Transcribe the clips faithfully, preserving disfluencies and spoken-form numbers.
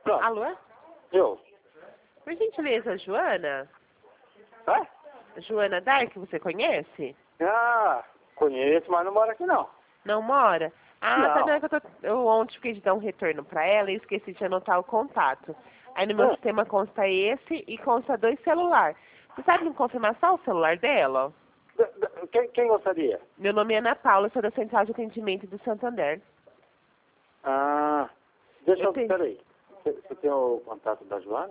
Pronto. Alô? Eu. Por gentileza, Joana? É? Joana Dark, você conhece? Ah, conheço, mas não mora aqui não. Não mora? Ah, Não. tá, não, é que eu, tô, eu ontem fiquei de dar um retorno pra ela e esqueci de anotar o contato. Aí no meu Hum. sistema consta esse e consta dois celulares. Você sabe me confirmar só o celular dela? D- d- Quem, quem gostaria? Meu nome é Ana Paula, sou da Central de Atendimento do Santander. Ah, deixa Eu eu... tenho, Peraí. Você você tem o contato da Joana?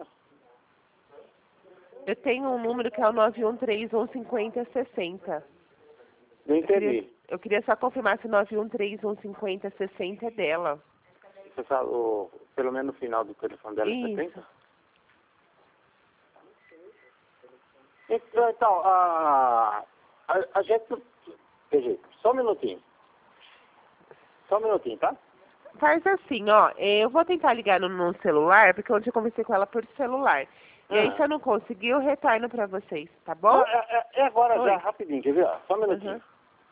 eu tenho um número que é o nove um três um cinco zero seis zero. Não Eu queria, entendi. eu queria só confirmar se o nove um três um cinco zero seis zero é dela. Você sabe, o, pelo menos no final do telefone dela é Isso. setenta? Então, então a, a, a gente... Veja, só um minutinho. Só um minutinho, tá? Faz assim, ó, eu vou tentar ligar no, no celular, porque ontem eu conversei com ela por celular. E aí, Ah. se eu não conseguir, eu retorno pra vocês, tá bom? Não, é, é- é agora Oi. já, rapidinho, quer ver? Só um minutinho. Uhum.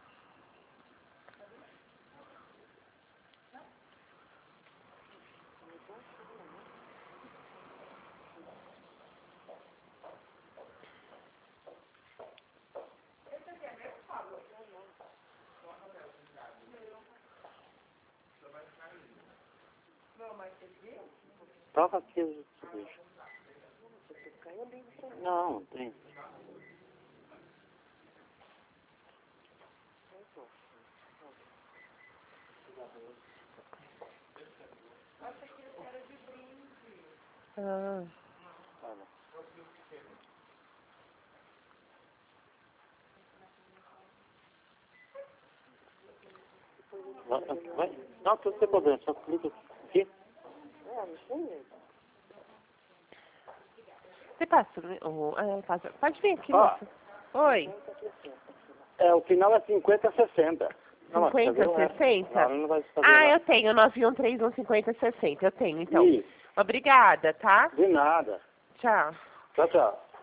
Toca aqui os bichos. Não, não tem. Ah. Vai, vai. Não, tudo tem problema, só clica aqui. Você passa, né? Oh, ah, passa. Pode vir aqui, Ó. moça. Oi. É, o final é cinquenta sessenta. Não, mas quer ver cinquenta, o resto? sessenta? Não, não vai fazer Ah, nada. eu tenho, nove um três um cinco zero seis zero. Eu tenho, então. Isso, Obrigada, tá? de nada. Tchau. Tchau, tchau.